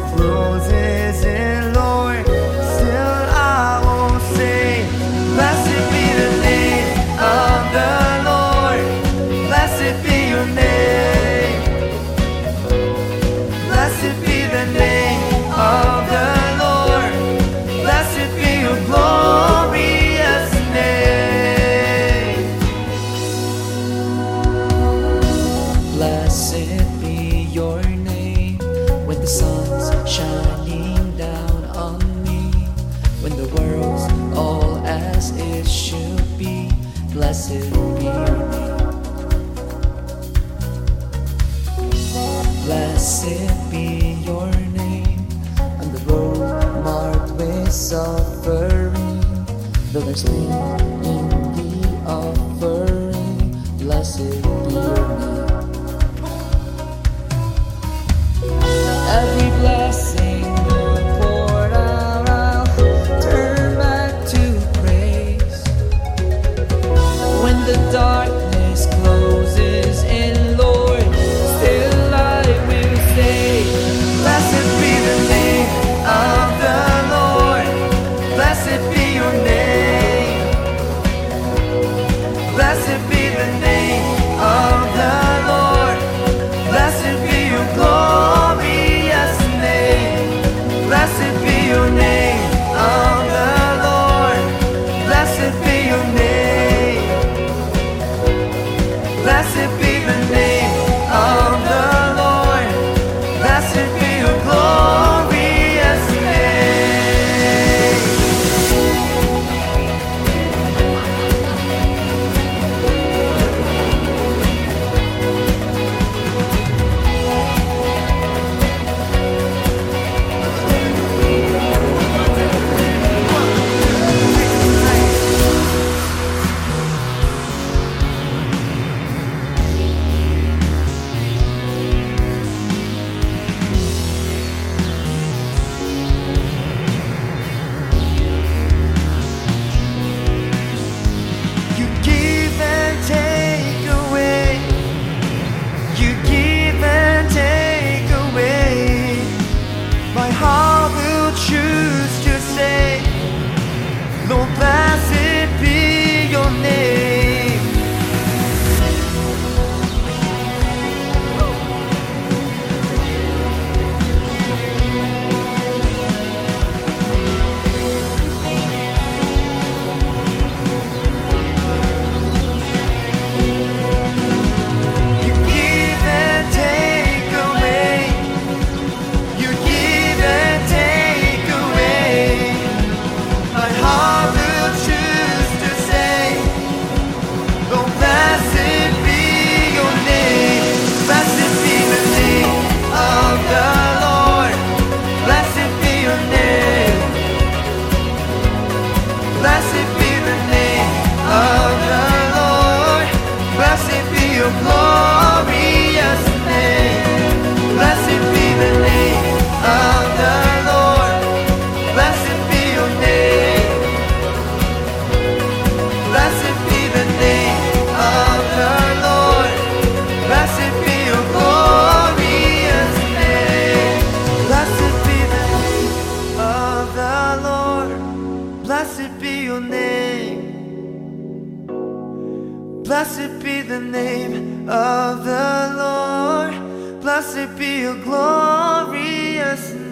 roses in Lord, still I will sing. Blessed be the name of the Lord. Blessed be your name. Blessed be the name of the Lord. Blessed be your glorious name. Blessed be your name when the sun's shining down on me, when the world's all as it should be. Blessed be your name. Blessed be your name on the road marked with suffering, though there's pain in the offering. Blessed be your name. Every blessing you poured out, I'll turn back to praise. When the darkness closes in, Lord, still I will say, Blessed be the name of the Lord. Blessed be your name. Blessed be the name of the Lord. Blessed be your glorious name. Blessed be your name of the Lord. Blessed be your name. Blessed be the name of the Lord. Blessed be your glorious name. You give and take away. You give and take away. My heart will choose to say, Lord, blessed be your name. You give and take away. You give and take away. My heart will choose to say, Lord, blessed be your name. Blessed be the name of the Lord. Blessed be your name. Blessed be the name of the Lord. Blessed be your glorious name. Blessed be the name of the Lord. Blessed be your name. Blessed be the name of the Lord. Blessed be your glorious name. Blessed be the name of the Lord. Blessed be your name. Blessed be the name of the Lord. Blessed be your glorious name.